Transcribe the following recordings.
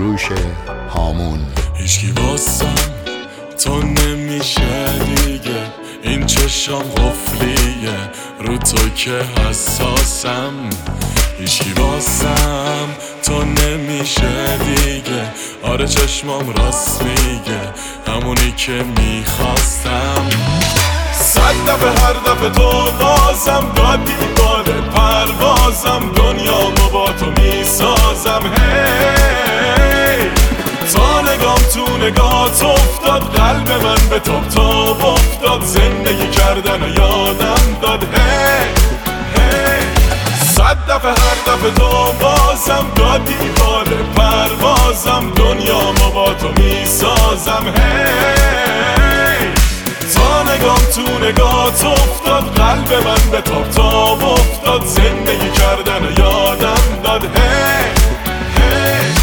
سروش هامون. هیچکی واسم تو نمیشه دیگه، این چشم قفلیه رو تو که حساسم. هیچکی واسم تو نمیشه دیگه، آره چشمام راست میگه، همونی که میخواستم. 100 دفعه هر دفعه تو بازم دادی باله پروازم، دنیامو با تو میسازم. هی تا نگام تو نگات افتاد، قلب من به تاب تاب افتاد، زندگی کردن و یادم داد. هی هی 100 دفعه هر دفعه تو بازم دادی باله پروازم، دنیامو با تو میسازم. هی تا نگام تو نگات افتاد، قلب من به تاب تاب افتاد، زندگی کردن و یادم داد. هی هی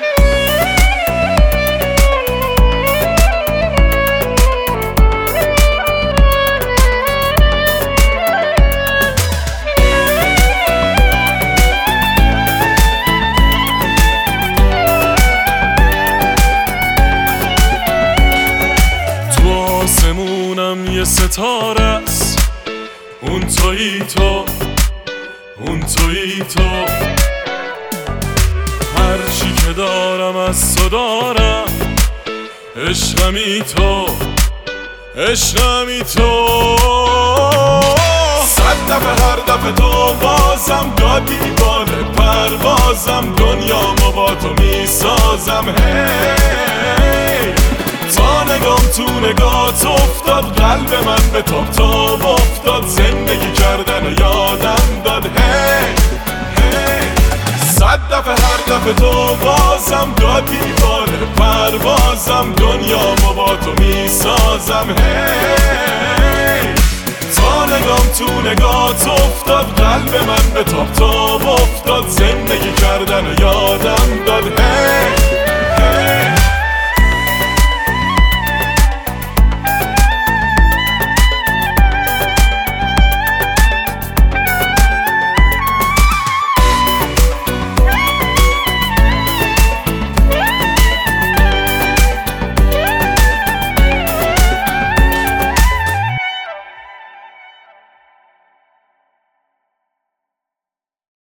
یه ستاره است، اون تویی تو، اون تویی تو. هر چی که دارم از تو دارم، عشقمی تو، عشقمی تو. 100 دفعه هر دفعه تو بازم دادی باله پروازم، دنیامو با تو میسازم. هی تا نگام تو نگات افتاد، قلب من به تاب تاب افتاد، زندگی کردن و یادم داد. هی هی 100 دفعه هر دفعه تو بازم دادی باله پروازم، دنیامو با تو میسازم. هی تا نگام تو نگات افتاد، قلب من به تاب تاب افتاد، زندگی کردن و یادم داد. هی